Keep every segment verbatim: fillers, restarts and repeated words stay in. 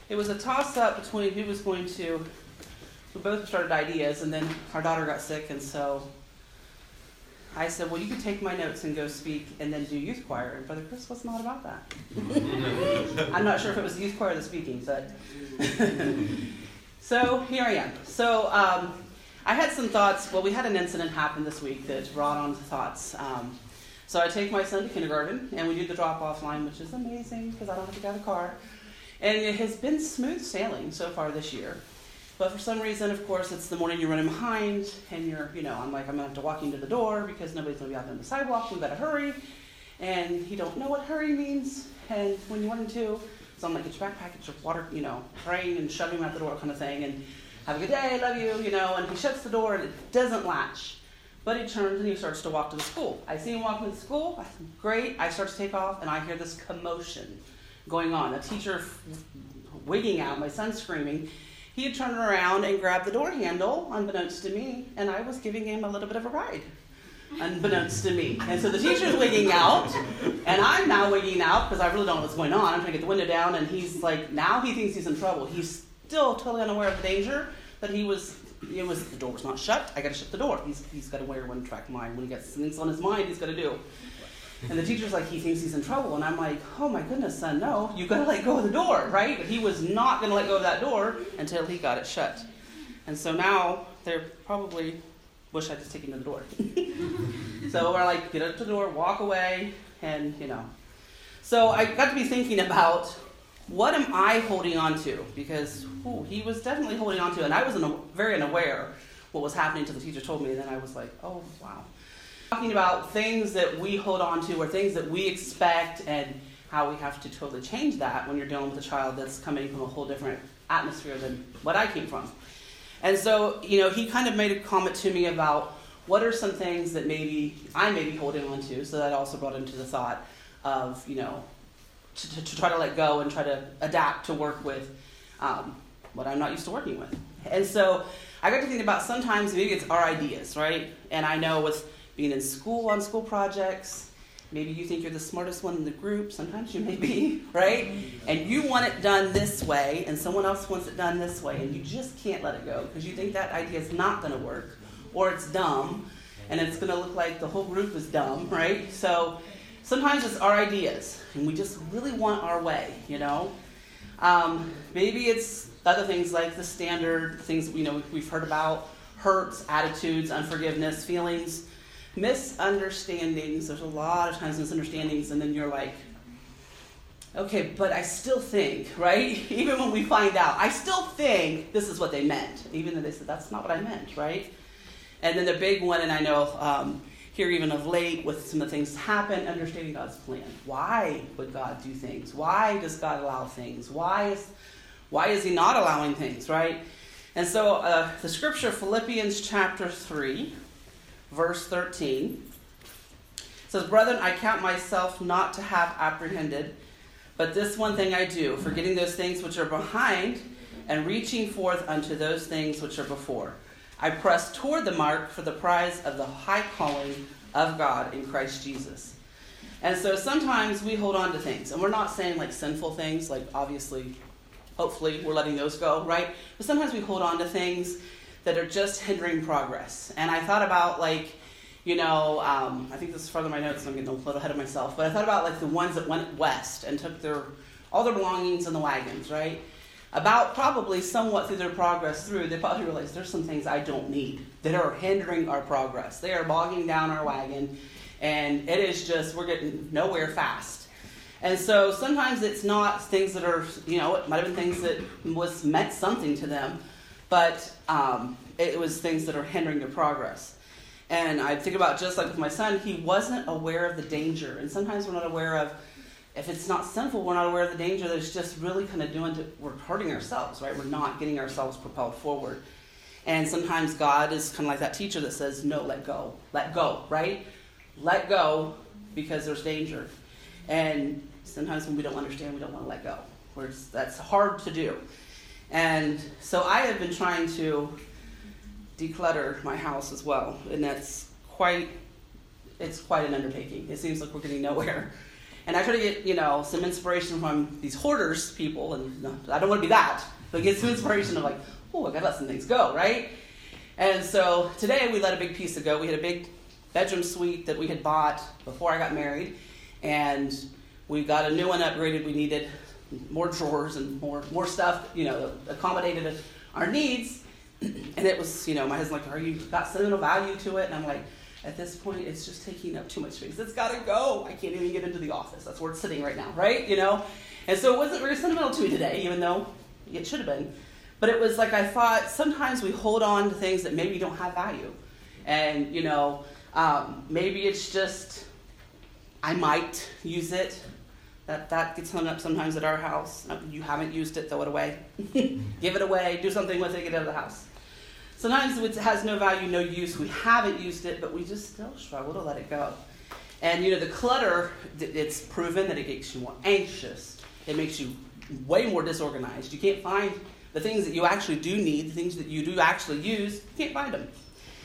it was a toss-up between who was going to, we both started ideas, and then our daughter got sick, and so I said, well, you can take my notes and go speak and then do youth choir. And Brother Chris was not about that. I'm not sure if it was the youth choir or the speaking, but so here I am. So um, I had some thoughts. Well, we had an incident happen this week that brought on thoughts. Um, so I take my son to kindergarten, and we do the drop-off line, which is amazing because I don't have to get out of the car. And it has been smooth sailing so far this year. But for some reason, of course, it's the morning you're running behind, and you're, you know, I'm like, I'm going to have to walk into the door because nobody's going to be out there on the sidewalk. We've got to hurry. And you don't know what hurry means, and when you want him to. So I'm like, get your backpack, get your water, you know, praying and shoving him out the door kind of thing, and have a good day, love you, you know. And he shuts the door, and it doesn't latch. But he turns, and he starts to walk to the school. I see him walking to the school. I think, great. I start to take off, and I hear this commotion going on. A teacher f- wigging out, my son screaming. He had turned around and grabbed the door handle, unbeknownst to me, and I was giving him a little bit of a ride, unbeknownst to me. And so the teacher's wigging out, and I'm now wigging out because I really don't know what's going on. I'm trying to get the window down, and he's like, now he thinks he's in trouble. He's still totally unaware of the danger, but he was, it was, the door was not shut. I got to shut the door. He's He's got to wear one track mind. When he gets things on his mind, he's got to do. And the teacher's like, he thinks he's in trouble. And I'm like, oh my goodness, son, no. You've got to let go of the door, right? But he was not going to let go of that door until he got it shut. And so now they're probably, wish I'd just taken him to the door. So we're like, get up to the door, walk away, and, you know. So I got to be thinking about, what am I holding on to? Because ooh, he was definitely holding on to, and I was in a, very unaware what was happening until the teacher told me. And then I was like, oh, wow. Talking about things that we hold on to or things that we expect and how we have to totally change that when you're dealing with a child that's coming from a whole different atmosphere than what I came from. And so, you know, he kind of made a comment to me about what are some things that maybe I may be holding on to. So that also brought into the thought of, you know, to, to, to try to let go and try to adapt to work with um, what I'm not used to working with. And so I got to think about sometimes maybe it's our ideas, right? And I know with being in school on school projects, maybe you think you're the smartest one in the group. Sometimes you may be, right? And you want it done this way, and someone else wants it done this way, and you just can't let it go because you think that idea is not going to work, or it's dumb, and it's going to look like the whole group is dumb, right? So sometimes it's our ideas, and we just really want our way, you know? Um, maybe it's other things like the standard things you know we've heard about, hurts, attitudes, unforgiveness, feelings, misunderstandings. There's a lot of times misunderstandings, and then you're like, okay, but I still think, right? Even when we find out, I still think this is what they meant, even though they said that's not what I meant, right? And then the big one, and I know um, here even of late with some of the things happen, understanding God's plan. Why would God do things? Why does God allow things? Why is why is he not allowing things, right? And so uh, the scripture, Philippians chapter three, verse thirteen, says, "Brethren, I count myself not to have apprehended, but this one thing I do, forgetting those things which are behind, and reaching forth unto those things which are before. I press toward the mark for the prize of the high calling of God in Christ Jesus." And so sometimes we hold on to things, and we're not saying like sinful things, like obviously, hopefully we're letting those go, right? But sometimes we hold on to things that are just hindering progress. And I thought about like, you know, um, I think this is further in my notes, so I'm getting a little ahead of myself, but I thought about like the ones that went west and took their all their belongings in the wagons, right? About probably somewhat through their progress through, they probably realized there's some things I don't need that are hindering our progress. They are bogging down our wagon, and it is just, we're getting nowhere fast. And so sometimes it's not things that are, you know, it might have been things that was meant something to them, but um, it was things that are hindering their progress. And I think about just like with my son, he wasn't aware of the danger. And sometimes we're not aware of, if it's not sinful, we're not aware of the danger that it's just really kind of doing, to, we're hurting ourselves, right? We're not getting ourselves propelled forward. And sometimes God is kind of like that teacher that says, no, let go. Let go, right? Let go because there's danger. And sometimes when we don't understand, we don't want to let go. Where it's, that's hard to do. And so I have been trying to declutter my house as well. And that's quite, it's quite an undertaking. It seems like we're getting nowhere. And I try to get, you know, some inspiration from these hoarders people, and you know, I don't want to be that, but get some inspiration of like, oh, I gotta let some things go, right? And so today we let a big piece go. We had a big bedroom suite that we had bought before I got married, and we got a new one upgraded. We needed more drawers and more more stuff, you know, that accommodated our needs. And it was, you know, my husband's like, are you got sentimental value to it? And I'm like, at this point, it's just taking up too much space. It's got to go. I can't even get into the office. That's where it's sitting right now, right? You know? And so it wasn't very sentimental to me today, even though it should have been. But it was like I thought sometimes we hold on to things that maybe don't have value. And, you know, um, maybe it's just I might use it. That that gets hung up sometimes at our house. You haven't used it, throw it away. Give it away. Do something with it. Get it out of the house. Sometimes it has no value, no use. We haven't used it, but we just still struggle to let it go. And, you know, the clutter, it's proven that it makes you more anxious. It makes you way more disorganized. You can't find the things that you actually do need, the things that you do actually use. You can't find them.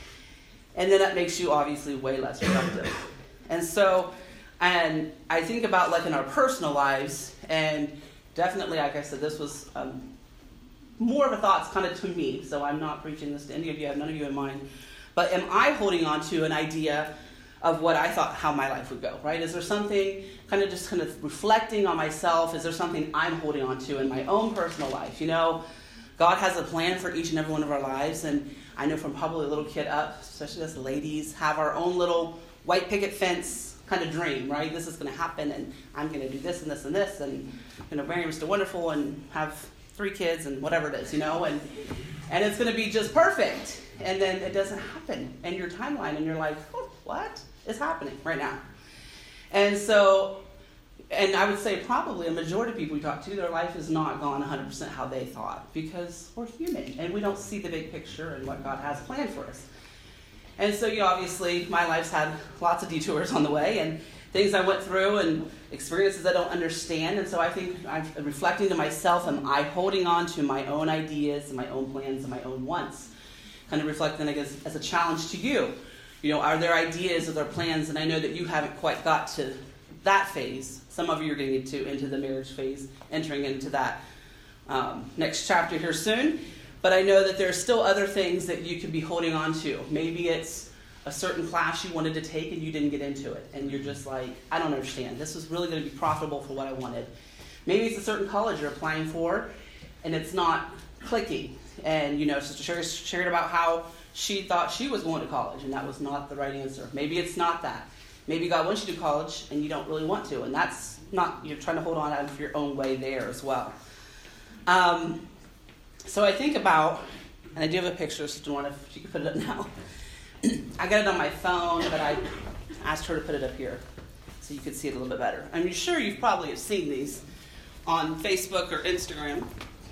And then that makes you obviously way less productive. And so, and I think about like in our personal lives, and definitely, like I said, this was um, more of a thought kind of to me, so I'm not preaching this to any of you, I have none of you in mind. But am I holding on to an idea of what I thought how my life would go, right? Is there something, kind of just kind of reflecting on myself, is there something I'm holding on to in my own personal life? You know, God has a plan for each and every one of our lives, and I know from probably a little kid up, especially us ladies, have our own little white picket fence kind of dream, right? This is going to happen, and I'm going to do this and this and this, and, you know, marry Mister Wonderful and have three kids and whatever it is, you know, and and it's going to be just perfect. And then it doesn't happen in your timeline, and you're like, oh, what is happening right now? And so, and I would say probably a majority of people we talk to, their life has not gone one hundred percent how they thought, because we're human, and we don't see the big picture and what God has planned for us. And so, you know, obviously, my life's had lots of detours on the way, and things I went through and experiences I don't understand. And so I think I'm reflecting to myself, am I holding on to my own ideas and my own plans and my own wants? Kind of reflecting, I guess, as a challenge to you. You know, are there ideas, are there plans? And I know that you haven't quite got to that phase. Some of you are getting into, into the marriage phase, entering into that um, next chapter here soon. But I know that there are still other things that you could be holding on to. Maybe it's a certain class you wanted to take and you didn't get into it. And you're just like, I don't understand. This was really going to be profitable for what I wanted. Maybe it's a certain college you're applying for and it's not clicking. And, you know, Sister Sherry shared about how she thought she was going to college and that was not the right answer. Maybe it's not that. Maybe God wants you to college and you don't really want to. And that's not, you're trying to hold on out of your own way there as well. Um, so I think about, and I do have a picture, Sister Lorna, if you could put it up now. I got it on my phone, but I asked her to put it up here so you could see it a little bit better. I'm sure you've probably have seen these on Facebook or Instagram.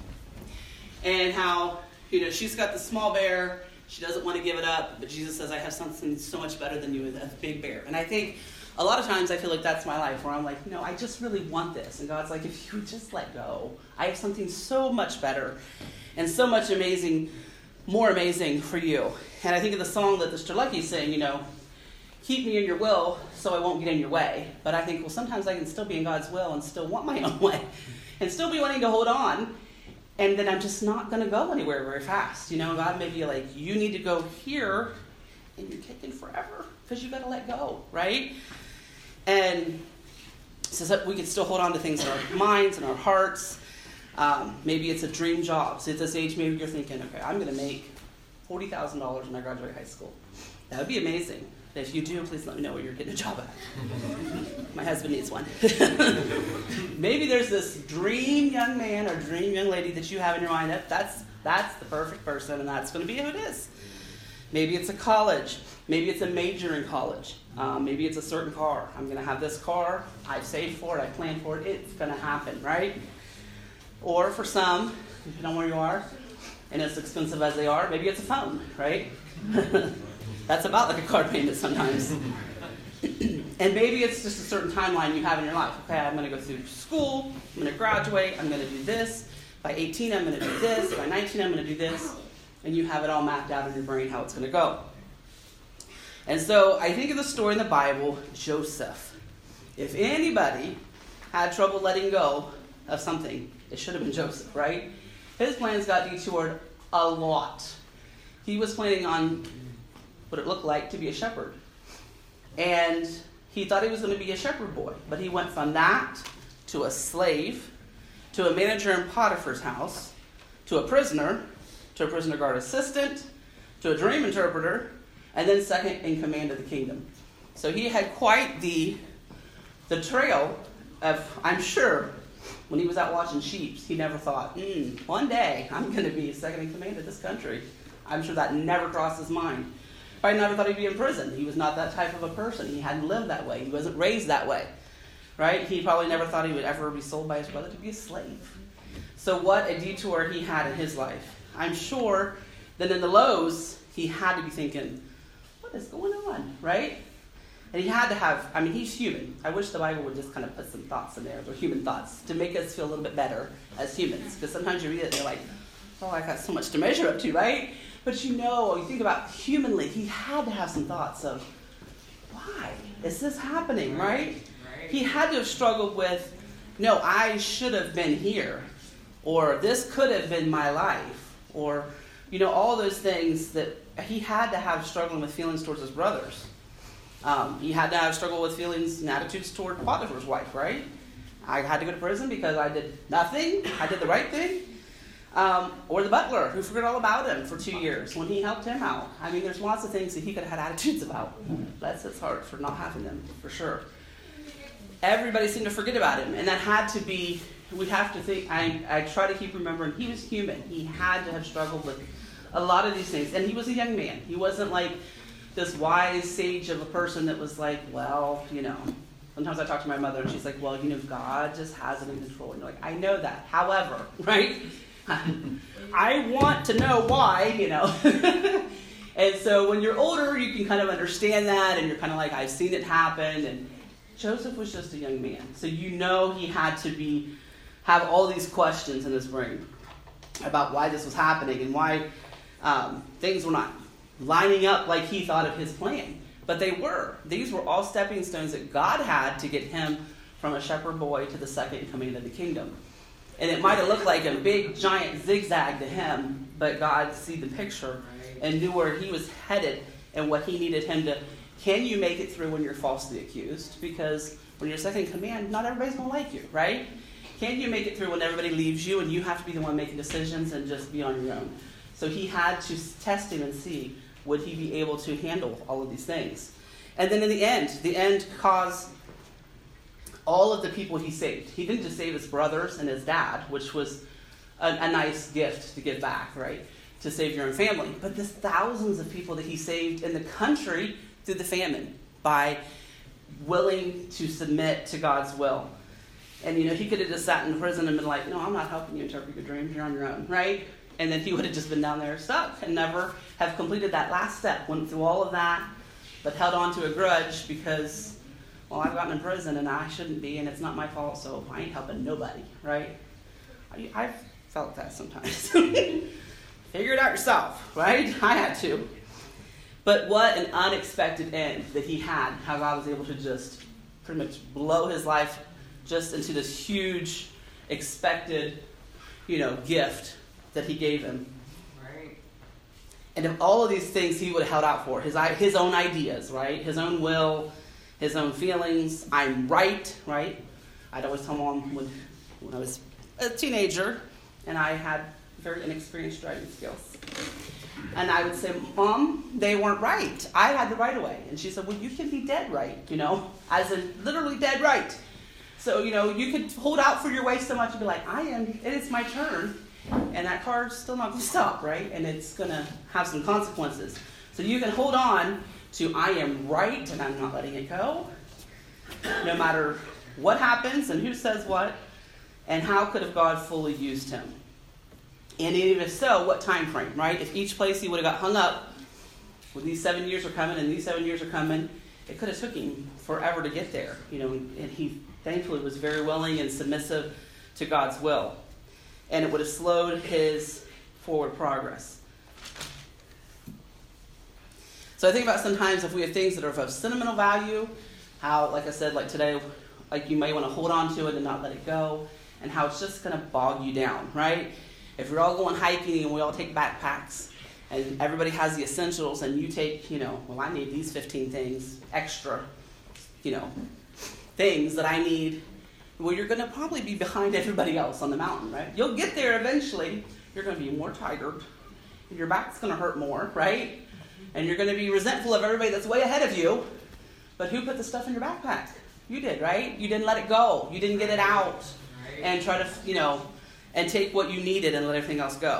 And how, you know, she's got the small bear. She doesn't want to give it up, but Jesus says, I have something so much better than you, a big bear. And I think a lot of times I feel like that's my life, where I'm like, no, I just really want this. And God's like, if you would just let go, I have something so much better and so much amazing, more amazing for you. And I think of the song that Mister Lucky's saying, you know, keep me in your will so I won't get in your way. But I think, well, sometimes I can still be in God's will and still want my own way and still be wanting to hold on. And then I'm just not going to go anywhere very fast. You know, God may be like, you need to go here, and you're taking forever because you've got to let go, right? And so that we can still hold on to things in our minds and our hearts. Um, maybe it's a dream job. So at this age, maybe you're thinking, okay, I'm going to make forty thousand dollars when I graduate high school. That would be amazing. If you do, please let me know where you're getting a job at. My husband needs one. Maybe there's this dream young man or dream young lady that you have in your mind. That, that's, that's the perfect person, and that's going to be who it is. Maybe it's a college. Maybe it's a major in college. Um, maybe it's a certain car. I'm going to have this car. I've saved for it. I planned for it. It's going to happen, right? Or for some, depending on where you are, and as expensive as they are, maybe it's a phone, right? That's about like a car payment sometimes. And maybe it's just a certain timeline you have in your life. Okay, I'm going to go through school. I'm going to graduate. I'm going to do this. By eighteen, I'm going to do this. By nineteen, I'm going to do this. And you have it all mapped out in your brain how it's going to go. And so I think of the story in the Bible, Joseph. If anybody had trouble letting go of something, it should have been Joseph, right? His plans got detoured a lot. He was planning on what it looked like to be a shepherd. And he thought he was going to be a shepherd boy. But he went from that to a slave, to a manager in Potiphar's house, to a prisoner, to a prisoner guard assistant, to a dream interpreter, and then second in command of the kingdom. So he had quite the, the trail of, I'm sure, when he was out watching sheep, he never thought, mm, one day I'm going to be second in command of this country. I'm sure that never crossed his mind. Probably never thought he'd be in prison. He was not that type of a person. He hadn't lived that way. He wasn't raised that way. Right? He probably never thought he would ever be sold by his brother to be a slave. So what a detour he had in his life. I'm sure that in the lows, he had to be thinking, what is going on? Right? And he had to have, I mean, he's human. I wish the Bible would just kind of put some thoughts in there, or human thoughts, to make us feel a little bit better as humans. Because sometimes you read it and you're like, oh, I got so much to measure up to, right? But you know, you think about humanly, he had to have some thoughts of, why is this happening, right? right? He had to have struggled with, no, I should have been here, or this could have been my life, or, you know, all those things that he had to have struggling with feelings towards his brothers. Um, he had to have struggled with feelings and attitudes toward Potiphar's wife, right? I had to go to prison because I did nothing. I did the right thing. Um, or the butler, who forgot all about him for two years when he helped him out. I mean, there's lots of things that he could have had attitudes about. Bless his heart for not having them, for sure. Everybody seemed to forget about him, and that had to be, we have to think, I, I try to keep remembering, he was human. He had to have struggled with a lot of these things. And he was a young man. He wasn't like this wise sage of a person that was like, well, you know. Sometimes I talk to my mother, and she's like, well, you know, God just has it in control. And you're like, I know that. However, right? I want to know why, you know. And so when you're older, you can kind of understand that, and you're kind of like, I've seen it happen. And Joseph was just a young man. So you know he had to be have all these questions in his brain about why this was happening and why um, things were not lining up like he thought of his plan. But they were. These were all stepping stones that God had to get him from a shepherd boy to the second in command of the kingdom. And it might have looked like a big, giant zigzag to him, but God see the picture and knew where he was headed and what he needed him to. Can you make it through when you're falsely accused? Because when you're second in command, not everybody's going to like you, right? Can you make it through when everybody leaves you and you have to be the one making decisions and just be on your own? So he had to test him and see, would he be able to handle all of these things? And then in the end, the end caused all of the people he saved. He didn't just save his brothers and his dad, which was a, a nice gift to give back, right? To save your own family. But there's thousands of people that he saved in the country through the famine by willing to submit to God's will. And, you know, he could have just sat in prison and been like, no, I'm not helping you interpret your dreams. You're on your own, right? And then he would have just been down there stuck and never have completed that last step, went through all of that, but held on to a grudge because, well, I've gotten in prison and I shouldn't be, and it's not my fault, so I ain't helping nobody, right? I, I've felt that sometimes. Figure it out yourself, right? I had to. But what an unexpected end that he had, how God was able to just pretty much blow his life just into this huge, expected, you know, gift that he gave him. Right. And if all of these things he would have held out for, his his own ideas, right? His own will, his own feelings. I'm right, right? I'd always tell Mom when, when I was a teenager and I had very inexperienced driving skills. And I would say, Mom, they weren't right. I had the right of way. And she said, well, you can be dead right, you know, as in literally dead right. So, you know, you could hold out for your way so much and be like, I am, it is my turn. And that car's still not going to stop, right? And it's going to have some consequences. So you can hold on to I am right and I'm not letting it go. No matter what happens and who says what. And how could have God fully used him? And even if so, what time frame, right? If each place he would have got hung up, when these seven years are coming and these seven years are coming, it could have took him forever to get there. You know, and he thankfully was very willing and submissive to God's will. And it would have slowed his forward progress. So I think about sometimes if we have things that are of sentimental value, how, like I said, like today, like you may want to hold on to it and not let it go, and how it's just going to bog you down, right? If we're all going hiking and we all take backpacks, and everybody has the essentials, and you take, you know, well, I need these fifteen things, extra, you know, things that I need, well, you're going to probably be behind everybody else on the mountain, right? You'll get there eventually. You're going to be more tired. Your back's going to hurt more, right? And you're going to be resentful of everybody that's way ahead of you. But who put the stuff in your backpack? You did, right? You didn't let it go. You didn't get it out and try to, you know, and take what you needed and let everything else go.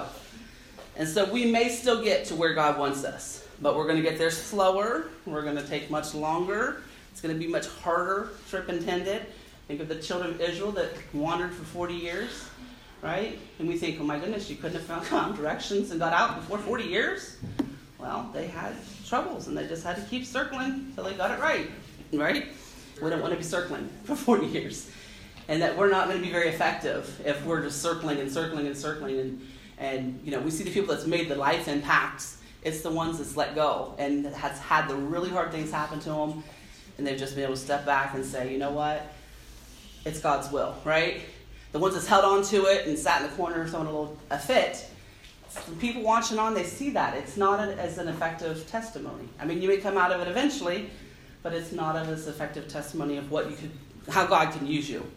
And so we may still get to where God wants us, but we're going to get there slower. We're going to take much longer. It's going to be much harder, trip intended. Think of the children of Israel that wandered for forty years, right? And we think, oh my goodness, you couldn't have found directions and got out before forty years? Well, they had troubles, and they just had to keep circling until they got it right, right? We don't want to be circling for forty years. And that we're not going to be very effective if we're just circling and circling and circling. And, and you know, we see the people that's made the life impacts. It's the ones that's let go and has had the really hard things happen to them. And they've just been able to step back and say, you know what? It's God's will, right? The ones that's held on to it and sat in the corner throwing a little a fit, the people watching on, they see that. It's not an, as an effective testimony. I mean, you may come out of it eventually, but it's not as effective testimony of what you could, how God can use you.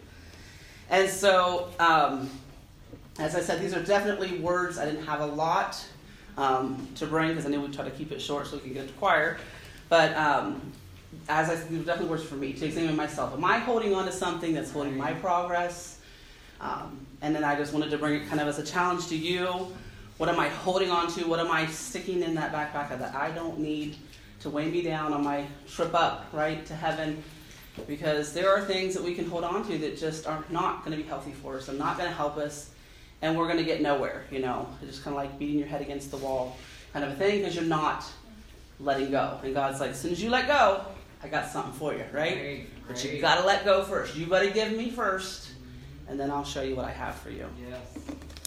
And so, um, as I said, these are definitely words. I didn't have a lot um, to bring because I knew we'd try to keep it short so we can get to choir. But um, as I said, these are definitely words for me to examine myself. Am I holding on to something that's holding my progress? Um, and then I just wanted to bring it kind of as a challenge to you. What am I holding on to? What am I sticking in that backpack that I don't need to weigh me down on my trip up, right, to heaven? Because there are things that we can hold on to that just are not going to be healthy for us and not going to help us, and we're going to get nowhere, you know. It's just kind of like beating your head against the wall kind of a thing because you're not letting go. And God's like, as soon as you let go, I got something for you, right? Great, but great. You got to let go first. You got to give me first, and then I'll show you what I have for you. Yes.